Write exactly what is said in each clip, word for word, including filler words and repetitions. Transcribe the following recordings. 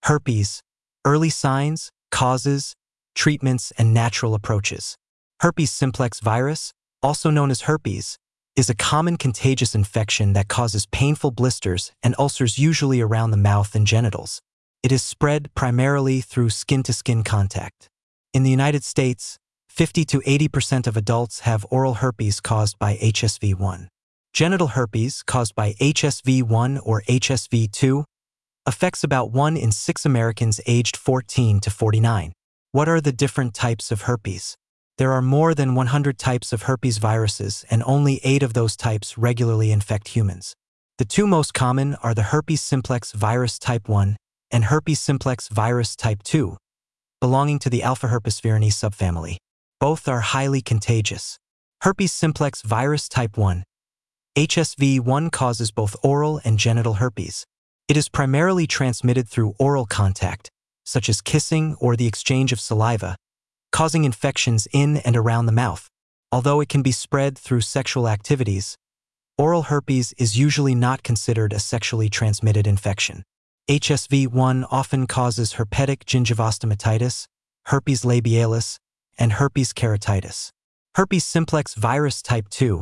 Herpes, early signs, causes, treatments, and natural approaches. Herpes simplex virus, also known as herpes, is a common contagious infection that causes painful blisters and ulcers usually around the mouth and genitals. It is spread primarily through skin-to-skin contact. In the United States, fifty to eighty percent of adults have oral herpes caused by H S V one. Genital herpes caused by H S V one or H S V two affects about one in six Americans aged fourteen to forty-nine. What are the different types of herpes? There are more than one hundred types of herpes viruses, and only eight of those types regularly infect humans. The two most common are the herpes simplex virus type one and herpes simplex virus type two, belonging to the alphaherpesvirinae subfamily. Both are highly contagious. Herpes simplex virus type one, H S V one, causes both oral and genital herpes. It is primarily transmitted through oral contact, such as kissing or the exchange of saliva, causing infections in and around the mouth. Although it can be spread through sexual activities, oral herpes is usually not considered a sexually transmitted infection. H S V one often causes herpetic gingivostomatitis, herpes labialis, and herpes keratitis. Herpes simplex virus type two,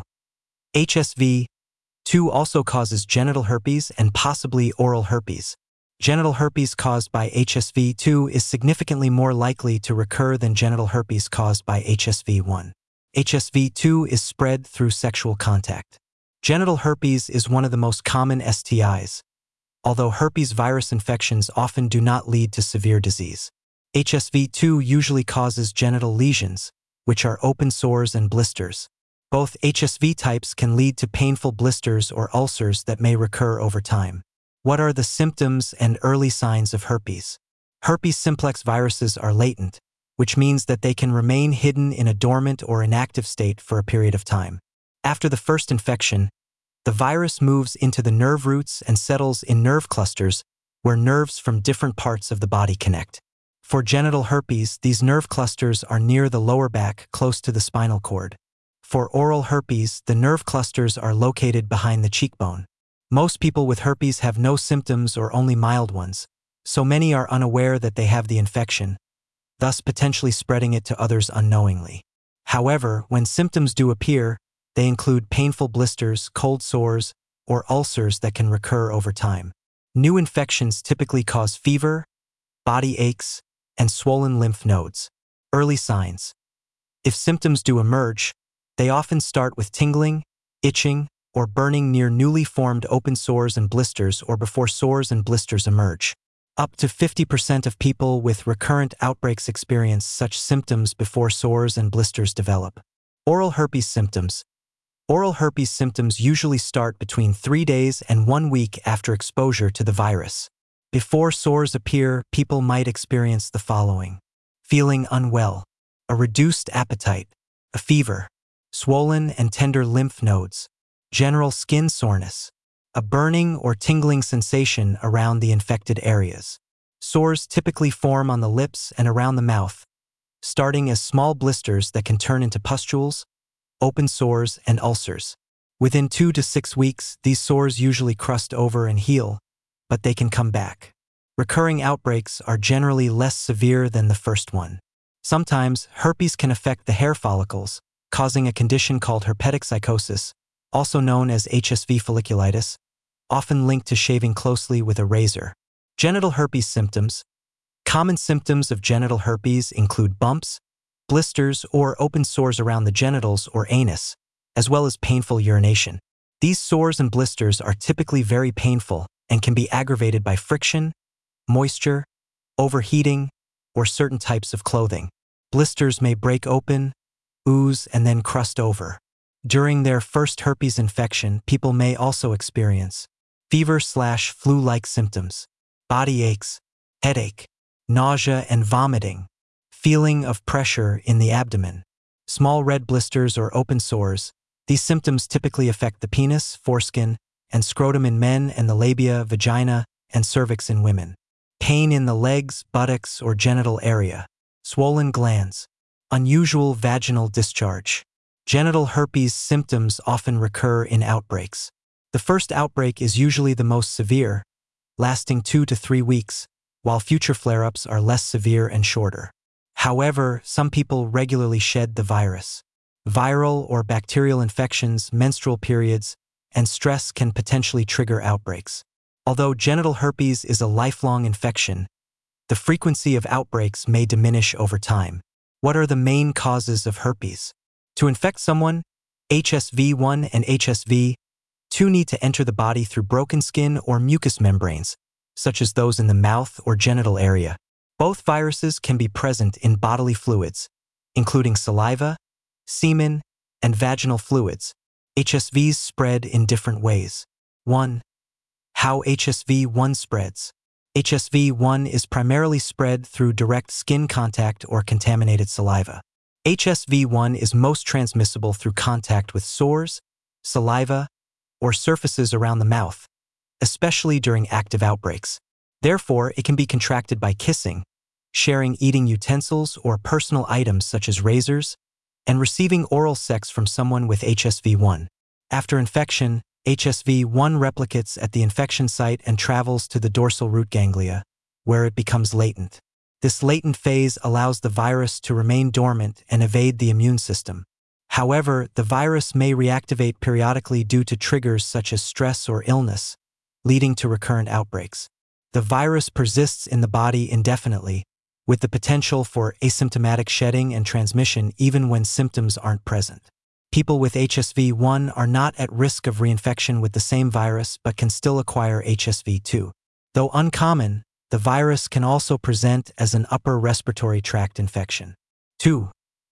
H S V two, also causes genital herpes and possibly oral herpes. Genital herpes caused by H S V two is significantly more likely to recur than genital herpes caused by H S V one. H S V two is spread through sexual contact. Genital herpes is one of the most common S T Is, although herpes virus infections often do not lead to severe disease. H S V two usually causes genital lesions, which are open sores and blisters. Both H S V types can lead to painful blisters or ulcers that may recur over time. What are the symptoms and early signs of herpes? Herpes simplex viruses are latent, which means that they can remain hidden in a dormant or inactive state for a period of time. After the first infection, the virus moves into the nerve roots and settles in nerve clusters where nerves from different parts of the body connect. For genital herpes, these nerve clusters are near the lower back, close to the spinal cord. For oral herpes, the nerve clusters are located behind the cheekbone. Most people with herpes have no symptoms or only mild ones, so many are unaware that they have the infection, thus potentially spreading it to others unknowingly. However, when symptoms do appear, they include painful blisters, cold sores, or ulcers that can recur over time. New infections typically cause fever, body aches, and swollen lymph nodes. Early signs. If symptoms do emerge, they often start with tingling, itching, or burning near newly formed open sores and blisters or before sores and blisters emerge. Up to fifty percent of people with recurrent outbreaks experience such symptoms before sores and blisters develop. Oral herpes symptoms. Oral herpes symptoms usually start between three days and one week after exposure to the virus. Before sores appear, people might experience the following: feeling unwell, a reduced appetite, a fever, swollen and tender lymph nodes, general skin soreness, a burning or tingling sensation around the infected areas. Sores typically form on the lips and around the mouth, starting as small blisters that can turn into pustules, open sores, and ulcers. Within two to six weeks, these sores usually crust over and heal, but they can come back. Recurring outbreaks are generally less severe than the first one. Sometimes, herpes can affect the hair follicles, causing a condition called herpetic psychosis, also known as H S V folliculitis, often linked to shaving closely with a razor. Genital herpes symptoms. Common symptoms of genital herpes include bumps, blisters, or open sores around the genitals or anus, as well as painful urination. These sores and blisters are typically very painful and can be aggravated by friction, moisture, overheating, or certain types of clothing. Blisters may break open, ooze, and then crust over. During their first herpes infection, people may also experience fever slash flu-like symptoms, body aches, headache, nausea and vomiting, feeling of pressure in the abdomen, small red blisters or open sores. These symptoms typically affect the penis, foreskin, and scrotum in men and the labia, vagina, and cervix in women. Pain in the legs, buttocks, or genital area, swollen glands, unusual vaginal discharge. Genital herpes symptoms often recur in outbreaks. The first outbreak is usually the most severe, lasting two to three weeks, while future flare-ups are less severe and shorter. However, some people regularly shed the virus. Viral or bacterial infections, menstrual periods, and stress can potentially trigger outbreaks. Although genital herpes is a lifelong infection, the frequency of outbreaks may diminish over time. What are the main causes of herpes? To infect someone, H S V one and H S V two need to enter the body through broken skin or mucous membranes, such as those in the mouth or genital area. Both viruses can be present in bodily fluids, including saliva, semen, and vaginal fluids. H S Vs spread in different ways. one. How H S V one spreads. H S V one is primarily spread through direct skin contact or contaminated saliva. H S V one is most transmissible through contact with sores, saliva, or surfaces around the mouth, especially during active outbreaks. Therefore, it can be contracted by kissing, sharing eating utensils or personal items such as razors, and receiving oral sex from someone with H S V one. After infection, H S V one replicates at the infection site and travels to the dorsal root ganglia, where it becomes latent. This latent phase allows the virus to remain dormant and evade the immune system. However, the virus may reactivate periodically due to triggers such as stress or illness, leading to recurrent outbreaks. The virus persists in the body indefinitely, with the potential for asymptomatic shedding and transmission even when symptoms aren't present. People with H S V one are not at risk of reinfection with the same virus but can still acquire H S V two. Though uncommon, the virus can also present as an upper respiratory tract infection. two.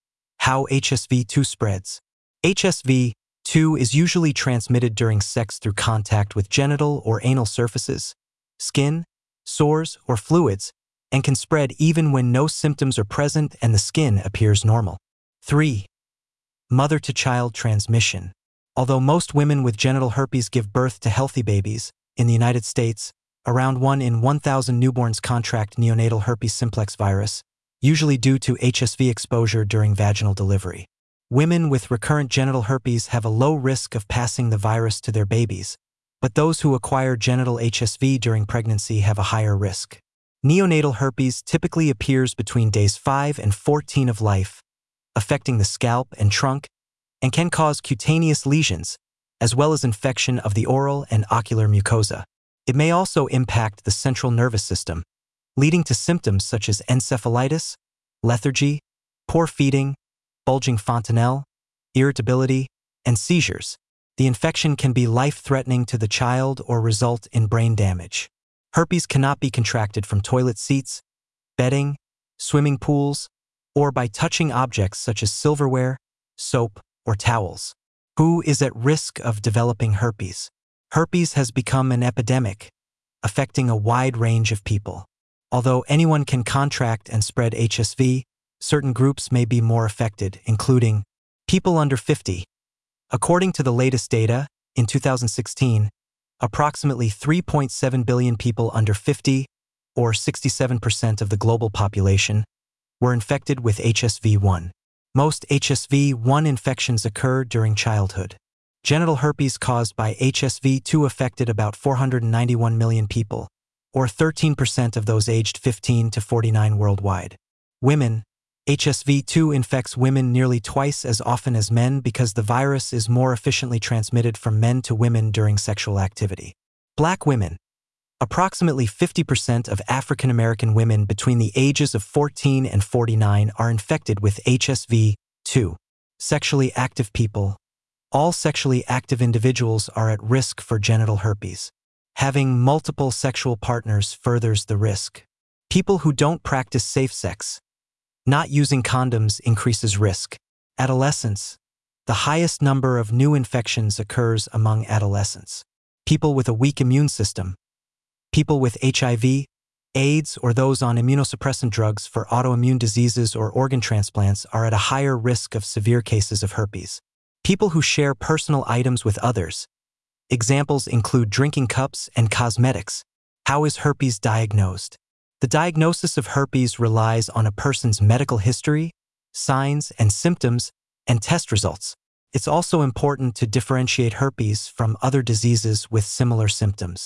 How H S V two spreads. H S V two is usually transmitted during sex through contact with genital or anal surfaces, skin, sores, or fluids, and can spread even when no symptoms are present and the skin appears normal. three. Mother-to-child transmission. Although most women with genital herpes give birth to healthy babies, in the United States, around one in one thousand newborns contract neonatal herpes simplex virus, usually due to H S V exposure during vaginal delivery. Women with recurrent genital herpes have a low risk of passing the virus to their babies, but those who acquire genital H S V during pregnancy have a higher risk. Neonatal herpes typically appears between days five and fourteen of life, affecting the scalp and trunk, and can cause cutaneous lesions, as well as infection of the oral and ocular mucosa. It may also impact the central nervous system, leading to symptoms such as encephalitis, lethargy, poor feeding, bulging fontanelle, irritability, and seizures. The infection can be life-threatening to the child or result in brain damage. Herpes cannot be contracted from toilet seats, bedding, swimming pools, or by touching objects such as silverware, soap, or towels. Who is at risk of developing herpes? Herpes has become an epidemic, affecting a wide range of people. Although anyone can contract and spread H S V, certain groups may be more affected, including people under fifty. According to the latest data, in two thousand sixteen, approximately three point seven billion people under fifty, or sixty-seven percent of the global population, were infected with H S V one. Most H S V one infections occur during childhood. Genital herpes caused by H S V two affected about four hundred ninety-one million people, or thirteen percent of those aged fifteen to forty-nine worldwide. Women. H S V two infects women nearly twice as often as men because the virus is more efficiently transmitted from men to women during sexual activity. Black women. Approximately fifty percent of African American women between the ages of fourteen and forty-nine are infected with H S V two. Sexually active people. All sexually active individuals are at risk for genital herpes. Having multiple sexual partners furthers the risk. People who don't practice safe sex. Not using condoms increases risk. Adolescents. The highest number of new infections occurs among adolescents. People with a weak immune system. People with H I V, AIDS, or those on immunosuppressant drugs for autoimmune diseases or organ transplants are at a higher risk of severe cases of herpes. People who share personal items with others. Examples include drinking cups and cosmetics. How is herpes diagnosed? The diagnosis of herpes relies on a person's medical history, signs and symptoms, and test results. It's also important to differentiate herpes from other diseases with similar symptoms.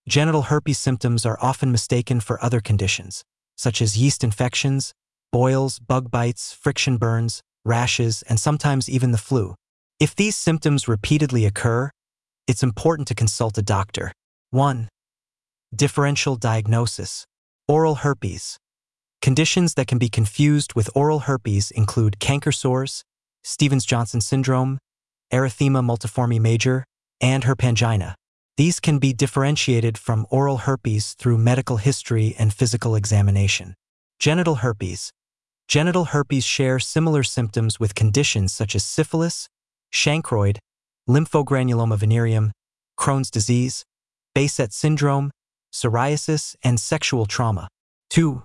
Genital herpes symptoms are often mistaken for other conditions, such as yeast infections, boils, bug bites, friction burns, rashes, and sometimes even the flu. If these symptoms repeatedly occur, it's important to consult a doctor. one. Differential diagnosis. Oral herpes. Conditions that can be confused with oral herpes include canker sores, Stevens-Johnson syndrome, erythema multiforme major, and herpangina. These can be differentiated from oral herpes through medical history and physical examination. Genital herpes. Genital herpes share similar symptoms with conditions such as syphilis, chancroid, lymphogranuloma venereum, Crohn's disease, Behçet syndrome, psoriasis, and sexual trauma. two.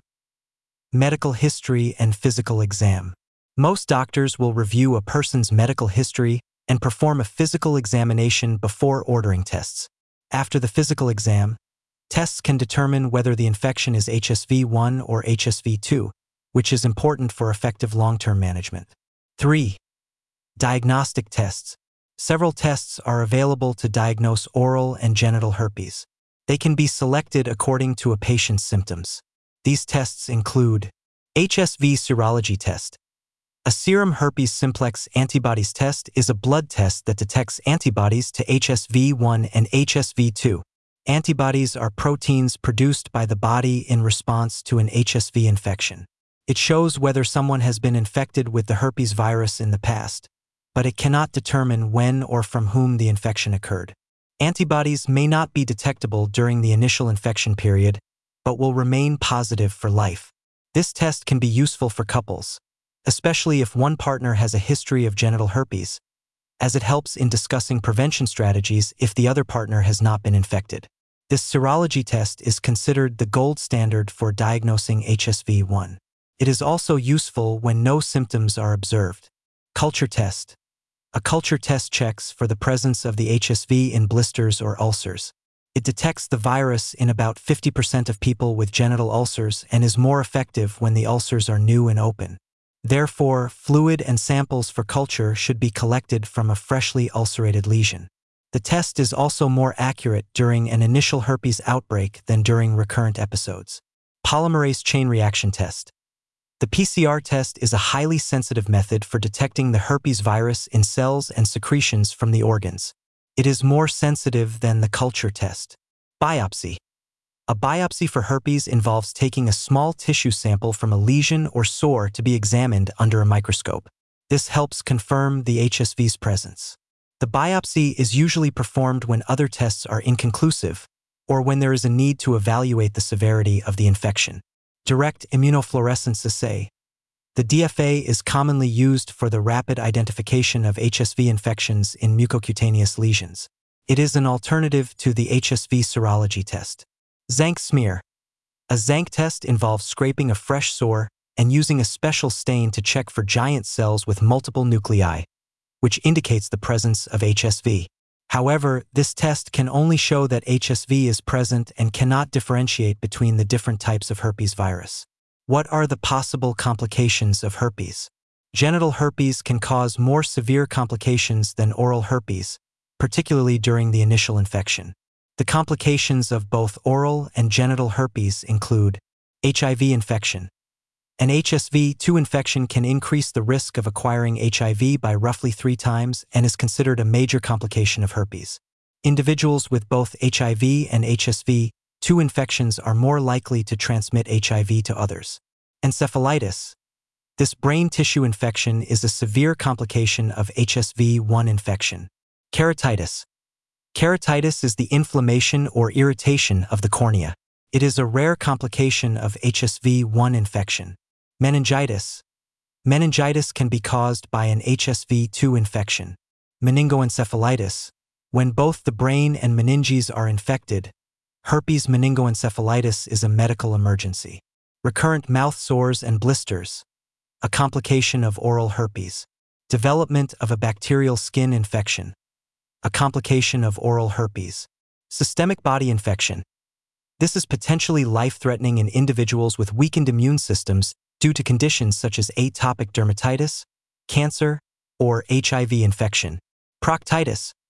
Medical history and physical exam. Most doctors will review a person's medical history and perform a physical examination before ordering tests. After the physical exam, tests can determine whether the infection is H S V one or H S V two, which is important for effective long-term management. three. Diagnostic tests. Several tests are available to diagnose oral and genital herpes. They can be selected according to a patient's symptoms. These tests include H S V serology test. A serum herpes simplex antibodies test is a blood test that detects antibodies to H S V one and H S V two. Antibodies are proteins produced by the body in response to an H S V infection. It shows whether someone has been infected with the herpes virus in the past, but it cannot determine when or from whom the infection occurred. Antibodies may not be detectable during the initial infection period, but will remain positive for life. This test can be useful for couples, especially if one partner has a history of genital herpes, as it helps in discussing prevention strategies if the other partner has not been infected. This serology test is considered the gold standard for diagnosing H S V one. It is also useful when no symptoms are observed. Culture test. A culture test checks for the presence of the H S V in blisters or ulcers. It detects the virus in about fifty percent of people with genital ulcers and is more effective when the ulcers are new and open. Therefore, fluid and samples for culture should be collected from a freshly ulcerated lesion. The test is also more accurate during an initial herpes outbreak than during recurrent episodes. Polymerase chain reaction test. The P C R test is a highly sensitive method for detecting the herpes virus in cells and secretions from the organs. It is more sensitive than the culture test. Biopsy. A biopsy for herpes involves taking a small tissue sample from a lesion or sore to be examined under a microscope. This helps confirm the H S V's presence. The biopsy is usually performed when other tests are inconclusive or when there is a need to evaluate the severity of the infection. Direct immunofluorescence assay. The D F A is commonly used for the rapid identification of H S V infections in mucocutaneous lesions. It is an alternative to the H S V serology test. Zank smear. A Zank test involves scraping a fresh sore and using a special stain to check for giant cells with multiple nuclei, which indicates the presence of H S V. However, this test can only show that H S V is present and cannot differentiate between the different types of herpes virus. What are the possible complications of herpes? Genital herpes can cause more severe complications than oral herpes, particularly during the initial infection. The complications of both oral and genital herpes include H I V infection. An H S V two infection can increase the risk of acquiring H I V by roughly three times and is considered a major complication of herpes. Individuals with both H I V and H S V two infections are more likely to transmit H I V to others. Encephalitis. This brain tissue infection is a severe complication of H S V one infection. Keratitis. Keratitis is the inflammation or irritation of the cornea. It is a rare complication of H S V one infection. Meningitis. Meningitis can be caused by an H S V two infection. Meningoencephalitis. When both the brain and meninges are infected, herpes meningoencephalitis is a medical emergency. Recurrent mouth sores and blisters. A complication of oral herpes. Development of a bacterial skin infection. A complication of oral herpes. Systemic body infection. This is potentially life-threatening in individuals with weakened immune systems due to conditions such as atopic dermatitis, cancer, or H I V infection. Proctitis.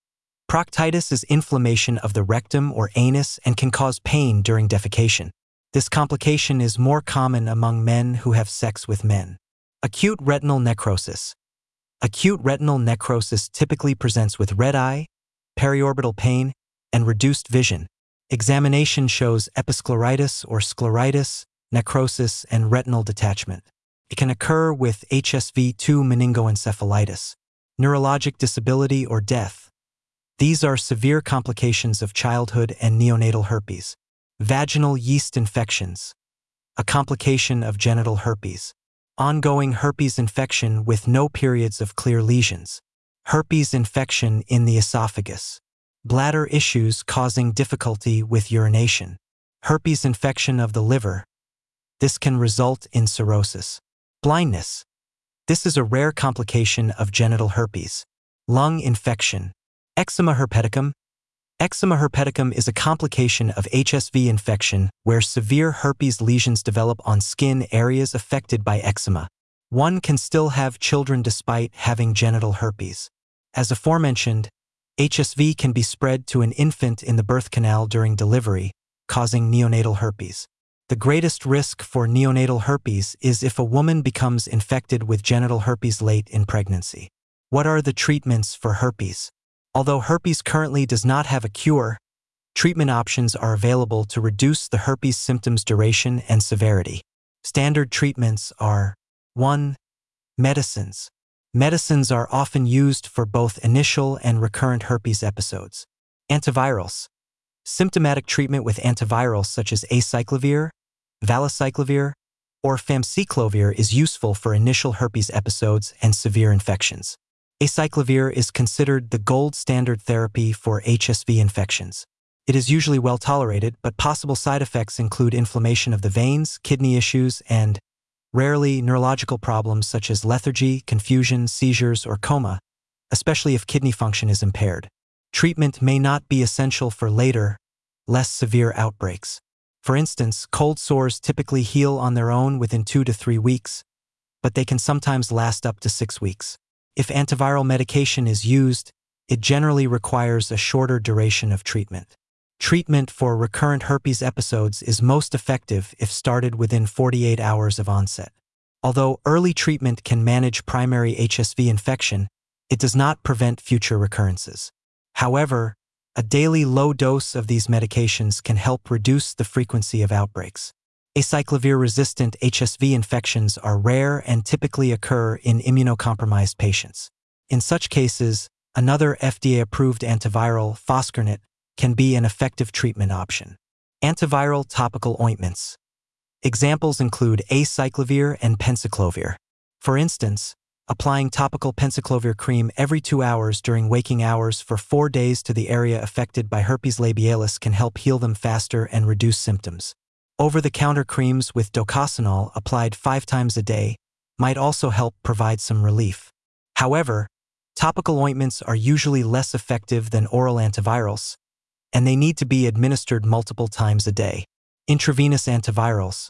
Proctitis is inflammation of the rectum or anus and can cause pain during defecation. This complication is more common among men who have sex with men. Acute retinal necrosis. Acute retinal necrosis typically presents with red eye, periorbital pain, and reduced vision. Examination shows episcleritis or scleritis, necrosis, and retinal detachment. It can occur with H S V two meningoencephalitis, neurologic disability, or death. These are severe complications of childhood and neonatal herpes. Vaginal yeast infections, a complication of genital herpes. Ongoing herpes infection with no periods of clear lesions. Herpes infection in the esophagus. Bladder issues causing difficulty with urination. Herpes infection of the liver. This can result in cirrhosis. Blindness. This is a rare complication of genital herpes. Lung infection. Eczema herpeticum. Eczema herpeticum is a complication of H S V infection where severe herpes lesions develop on skin areas affected by eczema. One can still have children despite having genital herpes. As aforementioned, H S V can be spread to an infant in the birth canal during delivery, causing neonatal herpes. The greatest risk for neonatal herpes is if a woman becomes infected with genital herpes late in pregnancy. What are the treatments for herpes? Although herpes currently does not have a cure, treatment options are available to reduce the herpes symptoms' duration and severity. Standard treatments are one. Medicines. Medicines are often used for both initial and recurrent herpes episodes. Antivirals. Symptomatic treatment with antivirals such as acyclovir, valacyclovir, or famciclovir is useful for initial herpes episodes and severe infections. Acyclovir is considered the gold standard therapy for H S V infections. It is usually well tolerated, but possible side effects include inflammation of the veins, kidney issues, and, rarely, neurological problems such as lethargy, confusion, seizures, or coma, especially if kidney function is impaired. Treatment may not be essential for later, less severe outbreaks. For instance, cold sores typically heal on their own within two to three weeks, but they can sometimes last up to six weeks. If antiviral medication is used, it generally requires a shorter duration of treatment. Treatment for recurrent herpes episodes is most effective if started within forty-eight hours of onset. Although early treatment can manage primary H S V infection, it does not prevent future recurrences. However, a daily low dose of these medications can help reduce the frequency of outbreaks. Acyclovir-resistant H S V infections are rare and typically occur in immunocompromised patients. In such cases, another F D A-approved antiviral, foscarnet, can be an effective treatment option. Antiviral topical ointments. Examples include acyclovir and penciclovir. For instance, applying topical penciclovir cream every two hours during waking hours for four days to the area affected by herpes labialis can help heal them faster and reduce symptoms. Over-the-counter creams with docosanol applied five times a day might also help provide some relief. However, topical ointments are usually less effective than oral antivirals, and they need to be administered multiple times a day. Intravenous antivirals.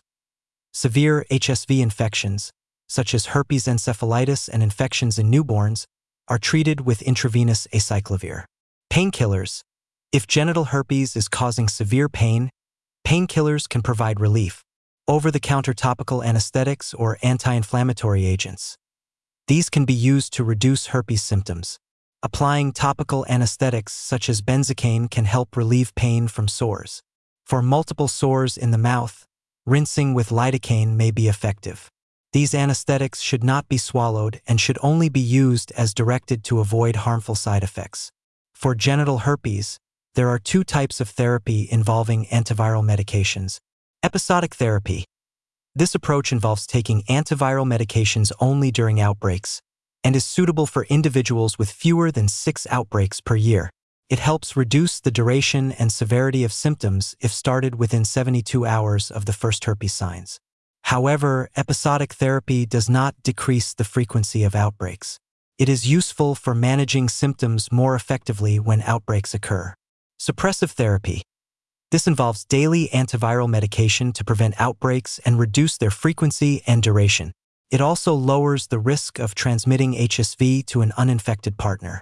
Severe H S V infections, such as herpes encephalitis and infections in newborns, are treated with intravenous acyclovir. Painkillers. If genital herpes is causing severe pain, painkillers can provide relief. Over-the-counter topical anesthetics or anti-inflammatory agents. These can be used to reduce herpes symptoms. Applying topical anesthetics such as benzocaine can help relieve pain from sores. For multiple sores in the mouth, rinsing with lidocaine may be effective. These anesthetics should not be swallowed and should only be used as directed to avoid harmful side effects. For genital herpes, there are two types of therapy involving antiviral medications. Episodic therapy. This approach involves taking antiviral medications only during outbreaks and is suitable for individuals with fewer than six outbreaks per year. It helps reduce the duration and severity of symptoms if started within seventy-two hours of the first herpes signs. However, episodic therapy does not decrease the frequency of outbreaks. It is useful for managing symptoms more effectively when outbreaks occur. Suppressive therapy. This involves daily antiviral medication to prevent outbreaks and reduce their frequency and duration. It also lowers the risk of transmitting H S V to an uninfected partner.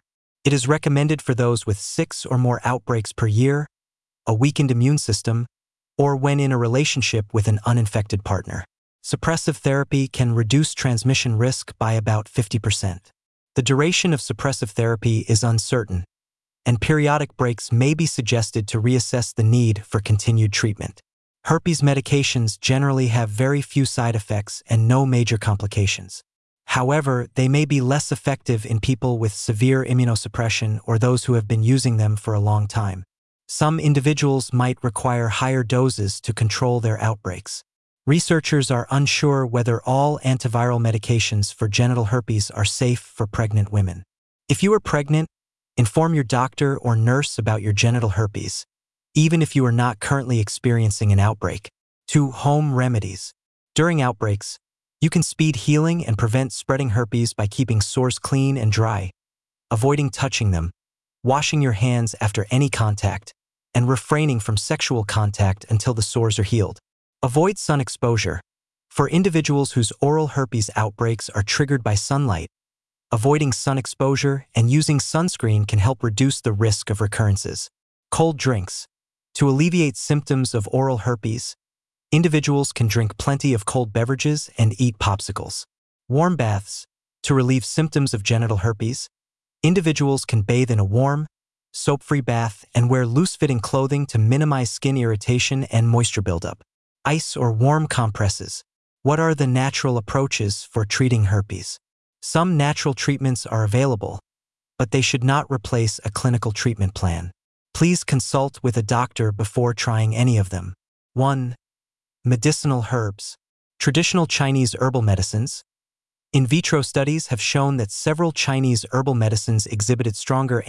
It is recommended for those with six or more outbreaks per year, a weakened immune system, or when in a relationship with an uninfected partner. Suppressive therapy can reduce transmission risk by about fifty percent. The duration of suppressive therapy is uncertain, and periodic breaks may be suggested to reassess the need for continued treatment. Herpes medications generally have very few side effects and no major complications. However, they may be less effective in people with severe immunosuppression or those who have been using them for a long time. Some individuals might require higher doses to control their outbreaks. Researchers are unsure whether all antiviral medications for genital herpes are safe for pregnant women. If you are pregnant, inform your doctor or nurse about your genital herpes, even if you are not currently experiencing an outbreak. two. Home remedies. During outbreaks, you can speed healing and prevent spreading herpes by keeping sores clean and dry, avoiding touching them, washing your hands after any contact, and refraining from sexual contact until the sores are healed. Avoid sun exposure. For individuals whose oral herpes outbreaks are triggered by sunlight, avoiding sun exposure and using sunscreen can help reduce the risk of recurrences. Cold drinks. To alleviate symptoms of oral herpes, individuals can drink plenty of cold beverages and eat popsicles. Warm baths. To relieve symptoms of genital herpes, individuals can bathe in a warm, soap-free bath and wear loose-fitting clothing to minimize skin irritation and moisture buildup. Ice or warm compresses. What are the natural approaches for treating herpes? Some natural treatments are available, but they should not replace a clinical treatment plan. Please consult with a doctor before trying any of them. one. Medicinal herbs. Traditional Chinese herbal medicines. In vitro studies have shown that several Chinese herbal medicines exhibited stronger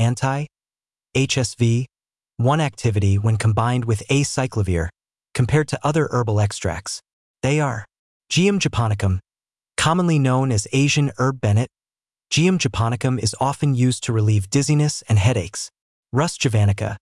anti-H S V one activity when combined with acyclovir compared to other herbal extracts. They are Geum japonicum, commonly known as Asian herb Bennett. Geum japonicum is often used to relieve dizziness and headaches. Rus javanica.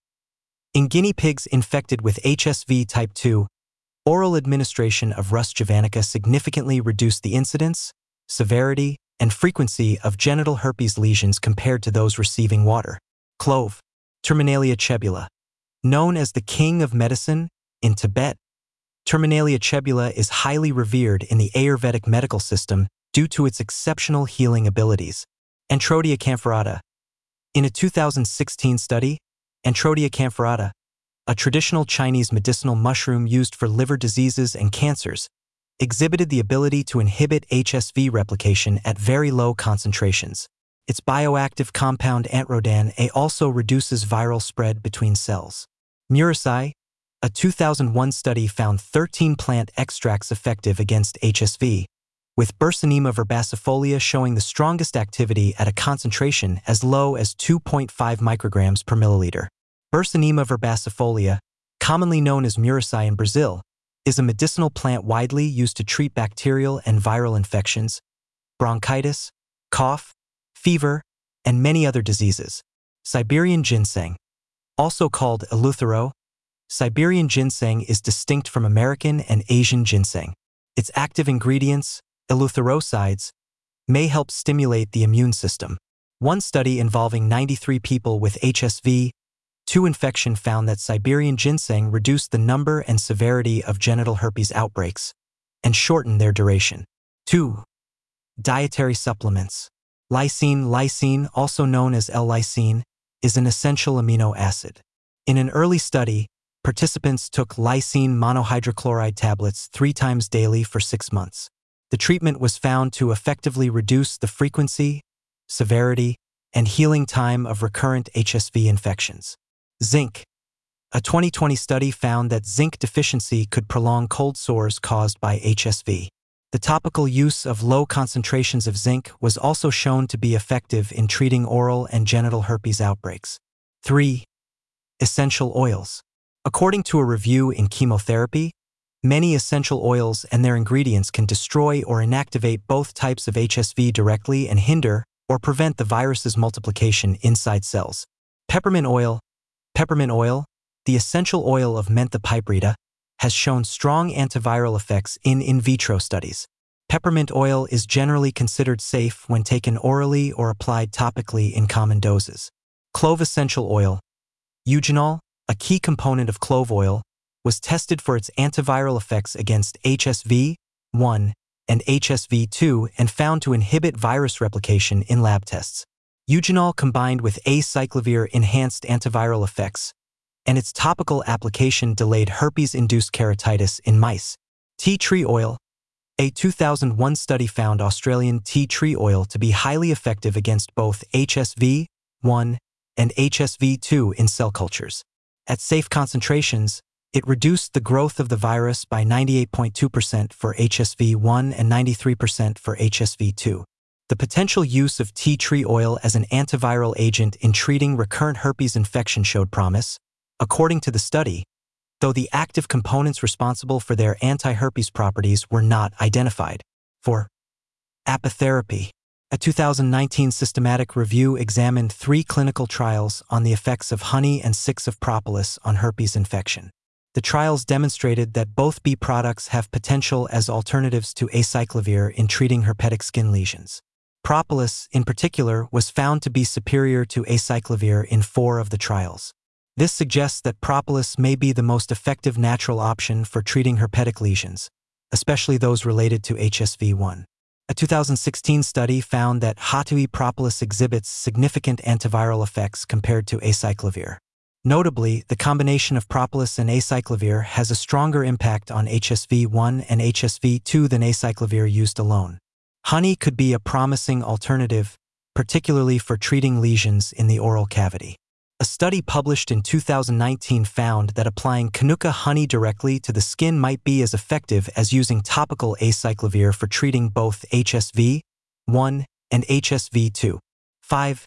In guinea pigs infected with H S V type two, oral administration of Rus javanica significantly reduced the incidence, severity, and frequency of genital herpes lesions compared to those receiving water. Clove. Terminalia chebula. Known as the king of medicine in Tibet, Terminalia chebula is highly revered in the Ayurvedic medical system due to its exceptional healing abilities. Antrodia campharata. In a two thousand sixteen study, Antrodia campharata, a traditional Chinese medicinal mushroom used for liver diseases and cancers, exhibited the ability to inhibit H S V replication at very low concentrations. Its bioactive compound Antrodan A also reduces viral spread between cells. Muricide. A two thousand one study found thirteen plant extracts effective against H S V, with Bursinema verbacifolia showing the strongest activity at a concentration as low as two point five micrograms per milliliter. Bursinema verbacifolia, commonly known as Muricide in Brazil, is a medicinal plant widely used to treat bacterial and viral infections, bronchitis, cough, fever, and many other diseases. Siberian ginseng. Also called Eleuthero, Siberian ginseng is distinct from American and Asian ginseng. Its active ingredients, eleutherosides, may help stimulate the immune system. One study involving ninety-three people with H S V two infection found that Siberian ginseng reduced the number and severity of genital herpes outbreaks and shortened their duration. two. Dietary supplements. Lysine. Lysine, also known as L-lysine, is an essential amino acid. In an early study, participants took lysine monohydrochloride tablets three times daily for six months. The treatment was found to effectively reduce the frequency, severity, and healing time of recurrent H S V infections. Zinc. A twenty twenty study found that zinc deficiency could prolong cold sores caused by H S V. The topical use of low concentrations of zinc was also shown to be effective in treating oral and genital herpes outbreaks. three. Essential oils. According to a review in Chemotherapy, many essential oils and their ingredients can destroy or inactivate both types of H S V directly and hinder or prevent the virus's multiplication inside cells. Peppermint oil. Peppermint oil, the essential oil of Mentha piperita, has shown strong antiviral effects in in vitro studies. Peppermint oil is generally considered safe when taken orally or applied topically in common doses. Clove essential oil. Eugenol, a key component of clove oil, was tested for its antiviral effects against H S V one and H S V two and found to inhibit virus replication in lab tests. Eugenol combined with acyclovir enhanced antiviral effects, and its topical application delayed herpes-induced keratitis in mice. Tea tree oil. A two thousand one study found Australian tea tree oil to be highly effective against both H S V one and H S V two in cell cultures. At safe concentrations, it reduced the growth of the virus by ninety-eight point two percent for H S V one and ninety-three percent for H S V two. The potential use of tea tree oil as an antiviral agent in treating recurrent herpes infection showed promise, according to the study, though the active components responsible for their anti-herpes properties were not identified. four. Apitherapy. A two thousand nineteen systematic review examined three clinical trials on the effects of honey and six of propolis on herpes infection. The trials demonstrated that both bee products have potential as alternatives to acyclovir in treating herpetic skin lesions. Propolis, in particular, was found to be superior to acyclovir in four of the trials. This suggests that propolis may be the most effective natural option for treating herpetic lesions, especially those related to H S V one. A two thousand sixteen study found that Hatui propolis exhibits significant antiviral effects compared to acyclovir. Notably, the combination of propolis and acyclovir has a stronger impact on H S V one and H S V two than acyclovir used alone. Honey could be a promising alternative, particularly for treating lesions in the oral cavity. A study published in two thousand nineteen found that applying Canuka honey directly to the skin might be as effective as using topical acyclovir for treating both H S V one and H S V two. five.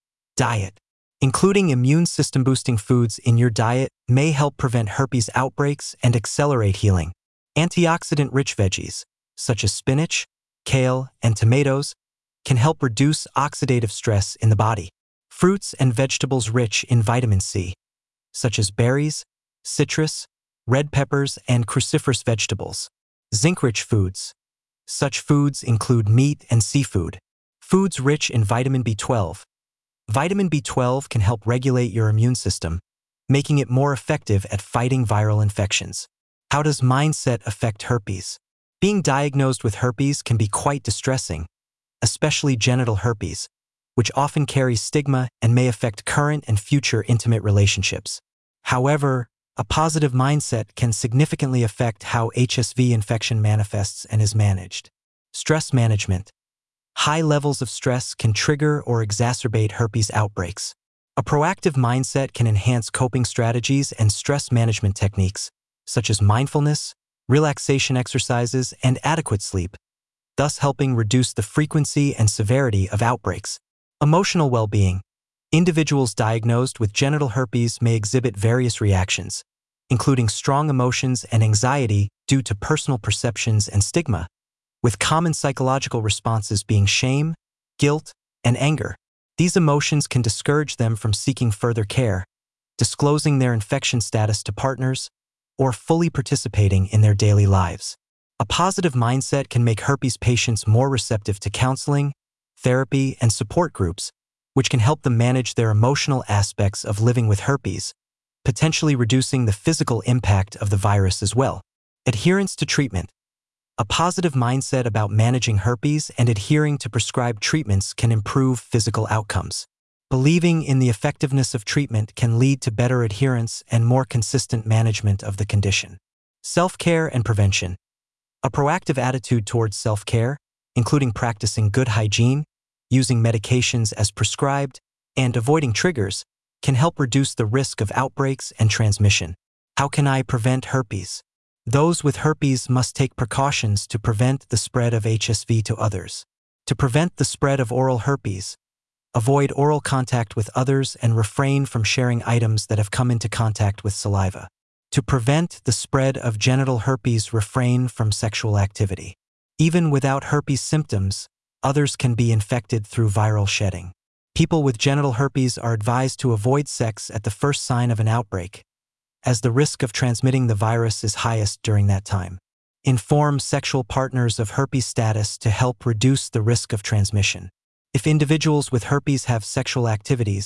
Diet. Including immune system boosting foods in your diet may help prevent herpes outbreaks and accelerate healing. Antioxidant-rich veggies, such as spinach, kale, and tomatoes, can help reduce oxidative stress in the body. Fruits and vegetables rich in vitamin C, such as berries, citrus, red peppers, and cruciferous vegetables. Zinc-rich foods. Such foods include meat and seafood. Foods rich in vitamin B twelve. Vitamin B twelve can help regulate your immune system, making it more effective at fighting viral infections. How does mindset affect herpes? Being diagnosed with herpes can be quite distressing, especially genital herpes, which often carries stigma and may affect current and future intimate relationships. However, a positive mindset can significantly affect how H S V infection manifests and is managed. Stress management. High levels of stress can trigger or exacerbate herpes outbreaks. A proactive mindset can enhance coping strategies and stress management techniques, such as mindfulness, relaxation exercises, and adequate sleep, thus helping reduce the frequency and severity of outbreaks. Emotional well-being. Individuals diagnosed with genital herpes may exhibit various reactions, including strong emotions and anxiety due to personal perceptions and stigma, with common psychological responses being shame, guilt, and anger. These emotions can discourage them from seeking further care, disclosing their infection status to partners, or fully participating in their daily lives. A positive mindset can make herpes patients more receptive to counseling, therapy, and support groups, which can help them manage their emotional aspects of living with herpes, potentially reducing the physical impact of the virus as well. Adherence to treatment. A positive mindset about managing herpes and adhering to prescribed treatments can improve physical outcomes. Believing in the effectiveness of treatment can lead to better adherence and more consistent management of the condition. Self-care and prevention. A proactive attitude towards self-care, including practicing good hygiene, using medications as prescribed, and avoiding triggers, can help reduce the risk of outbreaks and transmission. How can I prevent herpes? Those with herpes must take precautions to prevent the spread of H S V to others. To prevent the spread of oral herpes, avoid oral contact with others and refrain from sharing items that have come into contact with saliva. To prevent the spread of genital herpes, refrain from sexual activity. Even without herpes symptoms, others can be infected through viral shedding. People with genital herpes are advised to avoid sex at the first sign of an outbreak, as the risk of transmitting the virus is highest during that time. Inform sexual partners of herpes status to help reduce the risk of transmission. If individuals with herpes have sexual activities,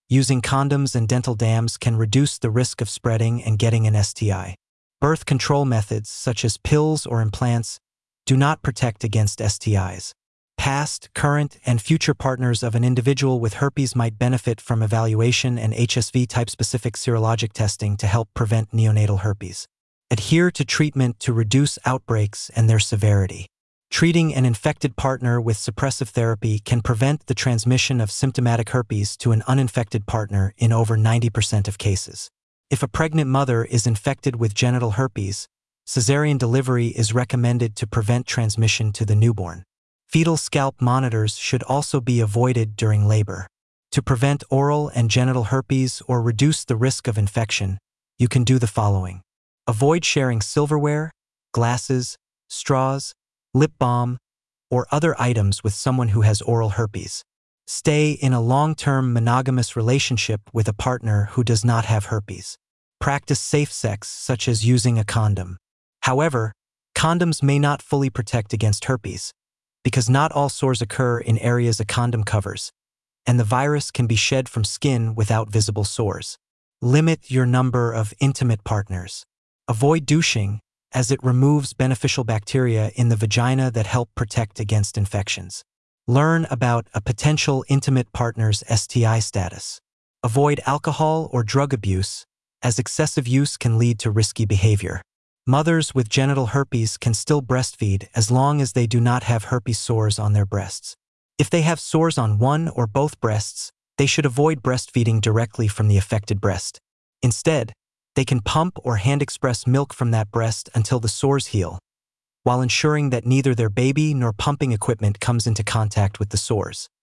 Using condoms and dental dams can reduce the risk of spreading and getting an S T I. Birth control methods, such as pills or implants, do not protect against S T Is. Past, current, and future partners of an individual with herpes might benefit from evaluation and H S V type-specific serologic testing to help prevent neonatal herpes. Adhere to treatment to reduce outbreaks and their severity. Treating an infected partner with suppressive therapy can prevent the transmission of symptomatic herpes to an uninfected partner in over ninety percent of cases. If a pregnant mother is infected with genital herpes, cesarean delivery is recommended to prevent transmission to the newborn. Fetal scalp monitors should also be avoided during labor. To prevent oral and genital herpes or reduce the risk of infection, you can do the following. Avoid sharing silverware, glasses, straws, lip balm, or other items with someone who has oral herpes. Stay in a long-term monogamous relationship with a partner who does not have herpes. Practice safe sex, such as using a condom. However, condoms may not fully protect against herpes, because not all sores occur in areas a condom covers, and the virus can be shed from skin without visible sores. Limit your number of intimate partners. Avoid douching, as it removes beneficial bacteria in the vagina that help protect against infections. Learn about a potential intimate partner's S T I status. Avoid alcohol or drug abuse, as excessive use can lead to risky behavior. Mothers with genital herpes can still breastfeed as long as they do not have herpes sores on their breasts. If they have sores on one or both breasts, they should avoid breastfeeding directly from the affected breast. Instead, they can pump or hand express milk from that breast until the sores heal, while ensuring that neither their baby nor pumping equipment comes into contact with the sores.